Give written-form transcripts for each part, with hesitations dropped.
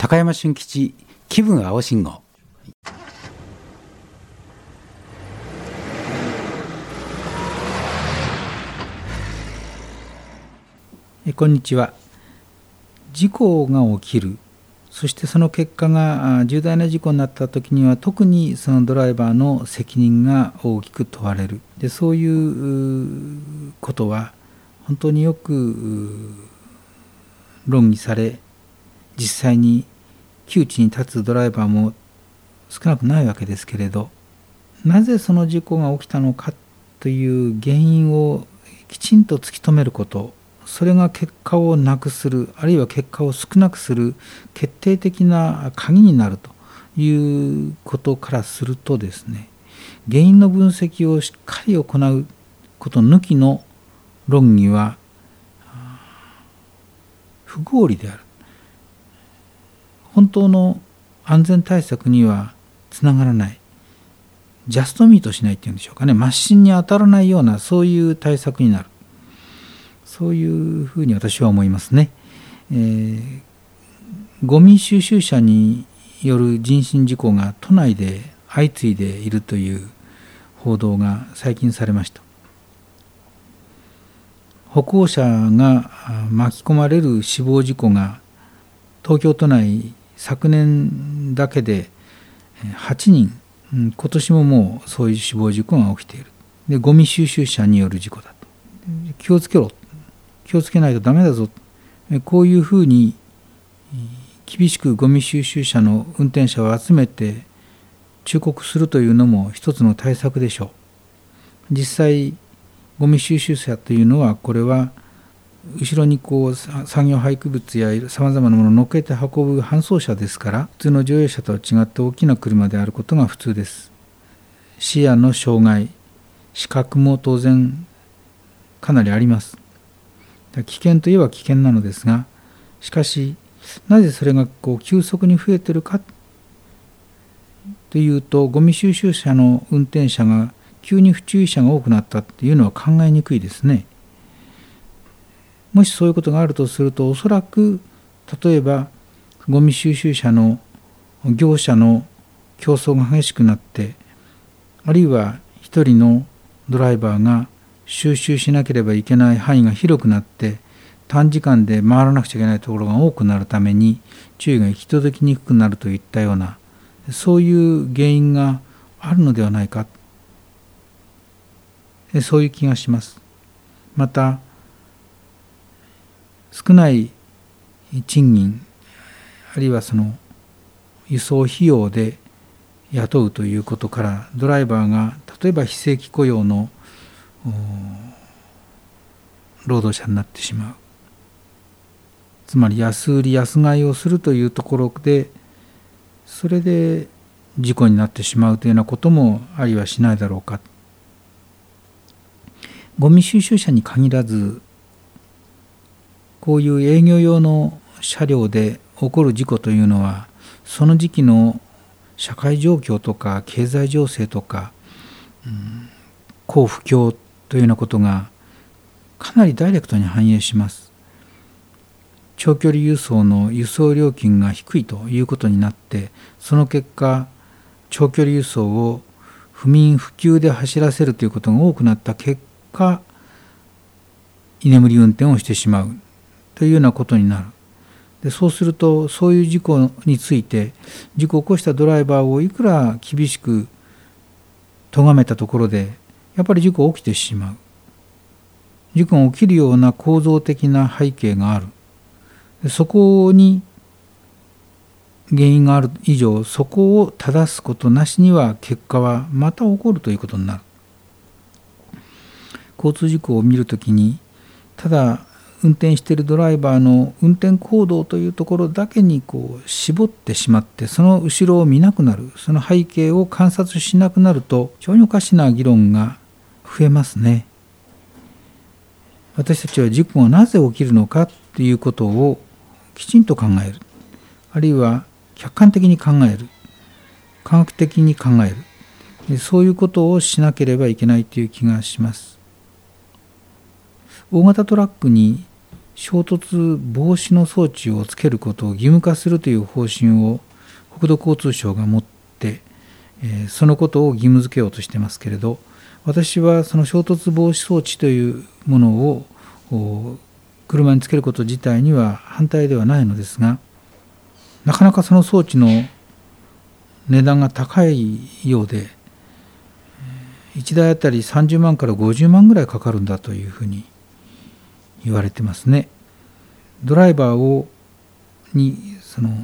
高山俊吉気分青信号。こんにちは。事故が起きる、そしてその結果が重大な事故になった時には特にそのドライバーの責任が大きく問われる。で、そういうことは本当によく論議され、実際に窮地に立つドライバーも少なくないわけですけれど、なぜその事故が起きたのかという原因をきちんと突き止めること、それが結果をなくする、あるいは結果を少なくする決定的な鍵になるということからするとですね、原因の分析をしっかり行うこと抜きの論議は不合理である。本当の安全対策にはつながらない。ジャストミートしないっていうんでしょうかね。マシンに当たらないようなそういう対策になる。そういうふうに私は思いますね。ゴミ収集車による人身事故が都内で相次いでいるという報道が最近されました。歩行者が巻き込まれる死亡事故が東京都内昨年だけで8人、今年ももうそういう死亡事故が起きている。で、ゴミ収集車による事故だと。気をつけろ。気をつけないとダメだぞ。こういうふうに厳しくゴミ収集車の運転者を集めて忠告するというのも一つの対策でしょう。実際ゴミ収集車というのは、これは後ろに産業廃棄物やさまざまなものを乗っけて運ぶ搬送車ですから、普通の乗用車とは違って大きな車であることが普通です。視野の障害、視覚も当然かなりあります。危険といえば危険なのですが、しかしなぜそれが急速に増えているかというと、ゴミ収集車の運転者が急に不注意者が多くなったっていうのは考えにくいですね。もしそういうことがあるとすると、おそらく例えばゴミ収集車の業者の競争が激しくなって、あるいは一人のドライバーが収集しなければいけない範囲が広くなって、短時間で回らなくちゃいけないところが多くなるために注意が行き届きにくくなるといったような、そういう原因があるのではないか、そういう気がします。また少ない賃金、あるいはその輸送費用で雇うということから、ドライバーが例えば非正規雇用の労働者になってしまう。つまり安売り安買いをするというところで、それで事故になってしまうというようなこともありはしないだろうか。ゴミ収集車に限らず、こういう営業用の車両で起こる事故というのは、その時期の社会状況とか経済情勢とか、好不況というようなことがかなりダイレクトに反映します。長距離輸送の輸送料金が低いということになって、その結果長距離輸送を不眠不休で走らせるということが多くなった結果、居眠り運転をしてしまうというようなことになる。で、そうすると、そういう事故について、事故を起こしたドライバーをいくら厳しく咎めたところで、やっぱり事故が起きてしまう。事故が起きるような構造的な背景がある。で、そこに原因がある以上、そこを正すことなしには結果はまた起こるということになる。交通事故を見るときに、ただ運転しているドライバーの運転行動というところだけに絞ってしまって、その後ろを見なくなる、その背景を観察しなくなると、非常におかしな議論が増えますね。私たちは事故がなぜ起きるのかということをきちんと考える、あるいは客観的に考える、科学的に考える、そういうことをしなければいけないという気がします。大型トラックに衝突防止の装置をつけることを義務化するという方針を国土交通省が持って、そのことを義務付けようとしてますけれど、私はその衝突防止装置というものを車につけること自体には反対ではないのですが、なかなかその装置の値段が高いようで、1台あたり30万から50万ぐらいかかるんだというふうに言われてますね。ドライバーにその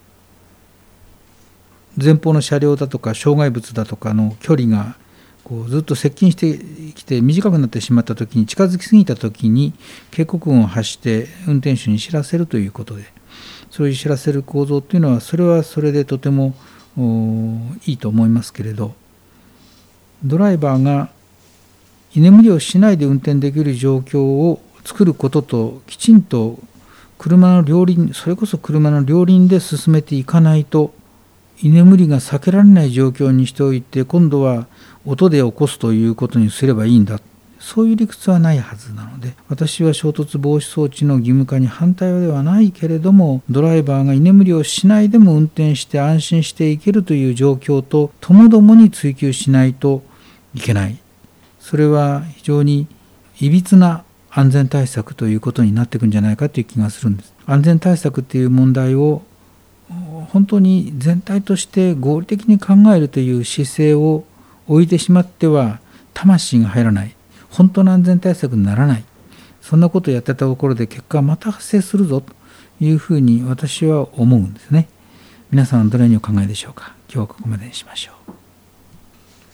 前方の車両だとか障害物だとかの距離がずっと接近してきて短くなってしまったときに、近づきすぎたときに警告音を発して運転手に知らせるということで、そういう知らせる構造というのはそれはそれでとてもいいと思いますけれど、ドライバーが居眠りをしないで運転できる状況を作ることと、きちんと車の両輪、それこそ車の両輪で進めていかないと、居眠りが避けられない状況にしておいて、今度は音で起こすということにすればいいんだ、そういう理屈はないはずなので、私は衝突防止装置の義務化に反対ではないけれども、ドライバーが居眠りをしないでも運転して安心していけるという状況とともどもに追求しないといけない。それは非常にいびつな安全対策ということになっていくんじゃないかという気がするんです。安全対策という問題を本当に全体として合理的に考えるという姿勢を置いてしまっては魂が入らない、本当の安全対策にならない、そんなことをやってたところで結果はまた発生するぞというふうに私は思うんですね。皆さんはどのようにお考えでしょうか。今日はここまでにしましょう。